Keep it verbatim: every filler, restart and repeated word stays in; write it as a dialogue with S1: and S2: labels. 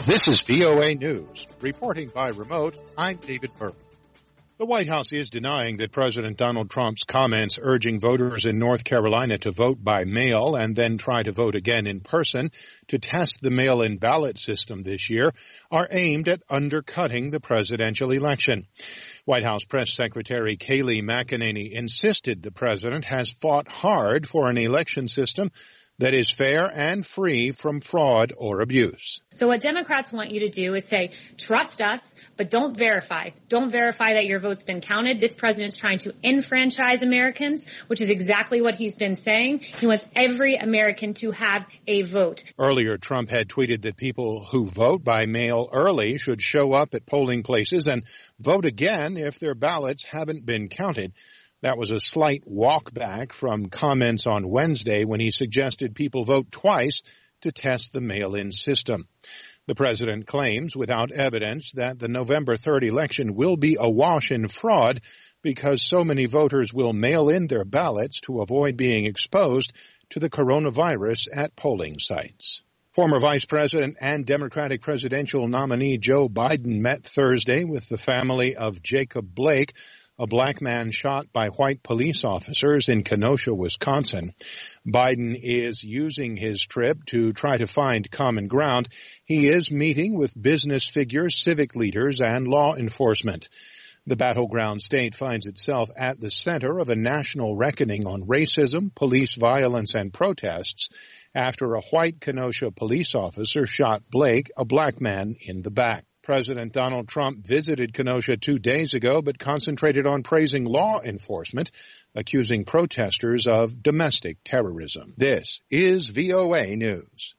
S1: This is V O A News. Reporting by remote, I'm David Burke. The White House is denying that President Donald Trump's comments urging voters in North Carolina to vote by mail and then try to vote again in person to test the mail-in ballot system this year are aimed at undercutting the presidential election. White House Press Secretary Kayleigh McEnany insisted the president has fought hard for an election system that is fair and free from fraud or abuse.
S2: So what Democrats want you to do is say, trust us, but don't verify. Don't verify that your vote's been counted. This president's trying to enfranchise Americans, which is exactly what he's been saying. He wants every American to have a vote.
S1: Earlier, Trump had tweeted that people who vote by mail early should show up at polling places and vote again if their ballots haven't been counted. That was a slight walk back from comments on Wednesday when he suggested people vote twice to test the mail-in system. The president claims without evidence that the November third election will be awash in fraud because so many voters will mail in their ballots to avoid being exposed to the coronavirus at polling sites. Former Vice President and Democratic presidential nominee Joe Biden met Thursday with the family of Jacob Blake, a black man shot by white police officers in Kenosha, Wisconsin. Biden is using his trip to try to find common ground. He is meeting with business figures, civic leaders, and law enforcement. The battleground state finds itself at the center of a national reckoning on racism, police violence, and protests after a white Kenosha police officer shot Blake, a black man, in the back. President Donald Trump visited Kenosha two days ago, but concentrated on praising law enforcement, accusing protesters of domestic terrorism. This is V O A News.